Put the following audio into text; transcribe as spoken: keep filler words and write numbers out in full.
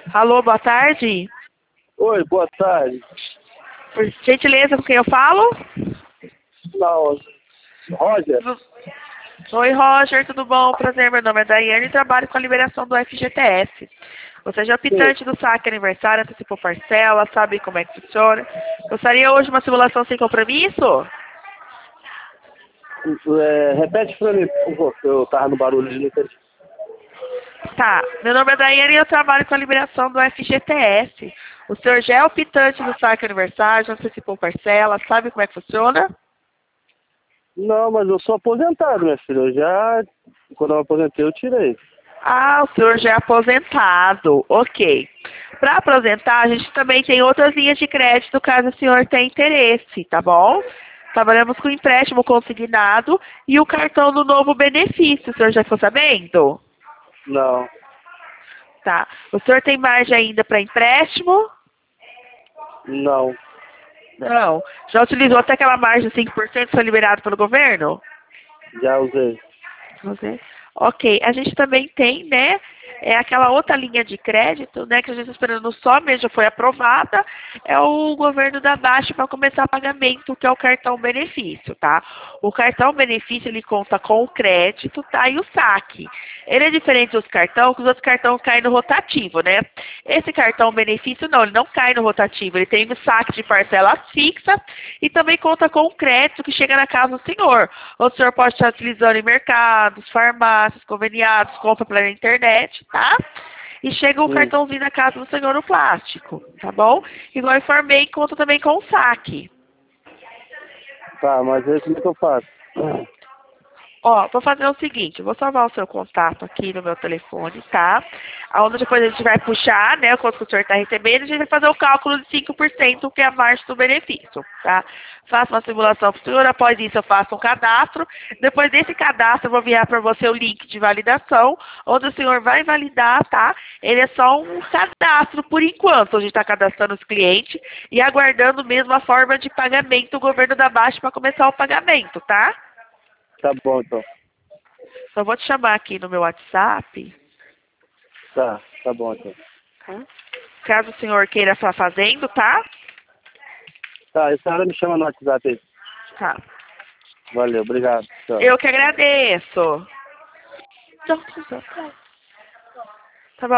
Alô, boa tarde. Oi, boa tarde. Por gentileza, com quem eu falo? Não, Roger? Tudo- Oi, Roger, tudo bom? Prazer, meu nome é Daiane e trabalho com a liberação do F G T S. Você já é Sim. optante do saque aniversário, antecipou parcela, sabe como é que funciona? Gostaria hoje de uma simulação sem compromisso? É, repete pra mim, por favor, que eu tava no barulho ali. Não entendi. Tá, meu nome é Daiane e eu trabalho com a liberação do F G T S. O senhor já é optante do saque aniversário, já antecipou parcela, sabe como é que funciona? Não, mas eu sou aposentado, minha filha. Eu já, quando eu me aposentei, eu tirei. Ah, o senhor já é aposentado. Ok. Para aposentar, a gente também tem outras linhas de crédito, caso o senhor tenha interesse, tá bom? Trabalhamos com empréstimo consignado e o cartão do novo benefício. O senhor já ficou sabendo? Não, Tá. O senhor tem margem ainda para empréstimo? não, Não. Já utilizou até aquela margem de cinco por cento que foi liberado pelo governo? já usei. Você? Ok. A gente também tem, né, é aquela outra linha de crédito, né, que a gente está esperando só mesmo, já foi aprovada, é o governo da Baixa para começar pagamento, que é o cartão benefício, tá? O cartão benefício, ele conta com o crédito, tá, e o saque. Ele é diferente dos cartões, que os outros cartões caem no rotativo, né? Esse cartão benefício não, ele não cai no rotativo, ele tem o saque de parcelas fixa e também conta com o crédito que chega na casa do senhor. O senhor pode estar utilizando em mercados, farmácias, conveniados, compra pela internet, tá? E chega o Hum, cartãozinho na casa do senhor no plástico, tá bom? Igual eu informei, conta também com o saque. tá, mas aí como é que eu faço? Ó, vou fazer o seguinte, eu vou salvar o seu contato aqui no meu telefone, tá? Aonde depois a gente vai puxar, né, quanto que o senhor está recebendo, a gente vai fazer o cálculo de cinco por cento, que é a margem do benefício, tá? Faço uma simulação para o senhor, após isso eu faço um cadastro, depois desse cadastro eu vou enviar para você o link de validação, onde o senhor vai validar, tá? Ele é só um cadastro por enquanto, a gente está cadastrando os clientes e aguardando mesmo a forma de pagamento do governo da Baixa para começar o pagamento, tá? Tá bom, então. Só vou te chamar aqui no meu WhatsApp, Tá, tá bom, então. tá? Caso o senhor queira estar fazendo, tá? Tá, essa hora me chama no WhatsApp aí. Tá. Valeu, obrigado. Tchau. Eu que agradeço. Tchau, tchau, tchau.